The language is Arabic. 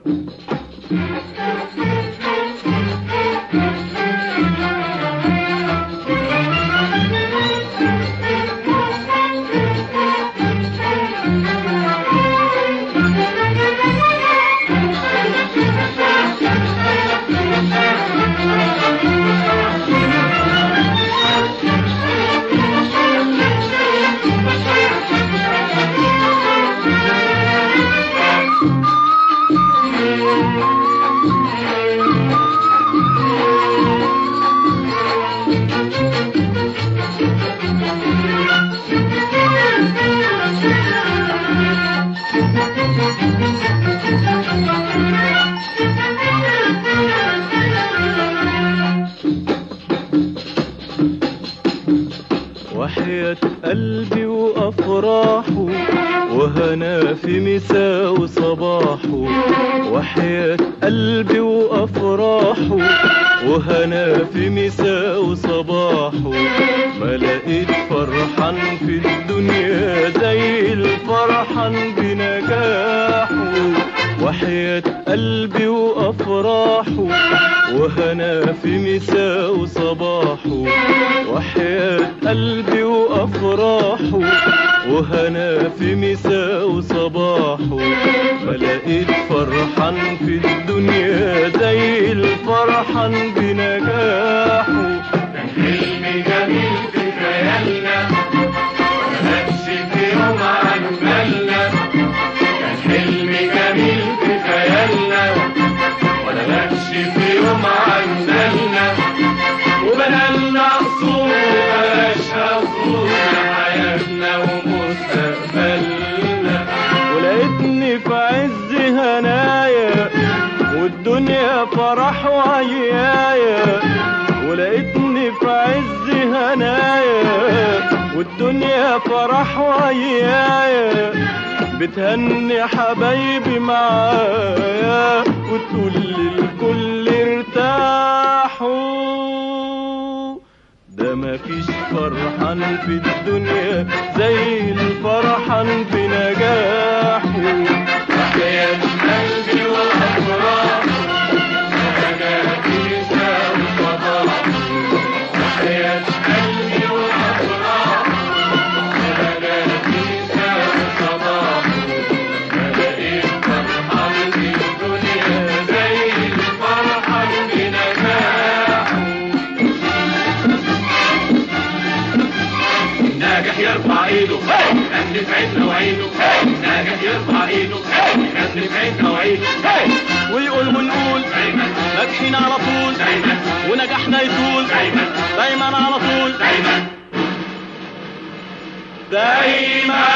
وحياة قلبي وأفراحه وهنا في مساء وصباحه، وحياة قلبي وأفراحه وهنا في مساء وصباحه، ما لقيت فرحان في الدنيا زي الفرحان بنجاحه. وحياة قلبي وأفراحه وهنا في مساء وصباحه، وحياة قلبي وأفراحه وهنا في مساء وصباحه، ما لقيت فرحان في الدنيا زي الفرحان بنجاحه. كان حلم جميل في خيالنا ملكش في يوم عن بالنا، كان حلم جميل في خيالنا ولا لكش في يوم عن بالنا، وبنالنا قصور وبلاش قصور حياتنا ومستقبلنا. ولقيتني في عز هنايا والدنيا فرح وعيايا، ولقيتني في عز هنايا والدنيا فرح وعيايا، بتهني حبايبي معايا وتقول للكل ارتاحوا. ده مفيش فرحان في الدنيا زي الفرحان بنجاحه. وحياة قلبي وأفراحه وهنا في مساء وصباحه، وحياة قلبي وأفراحه وهنا في مساء وصباحه، ما لقيت فرحان في الدنيا زي الفرحان بنجاحه. ناجح يرفع ايده غني في عيدنا وعيده، ناجح يرفع ايده غني في عيدنا وعيده، ويقول ونقول دايما ناجحين على طول، دايما ونجاحنا يطول دايما دايما على طول دايما دايما.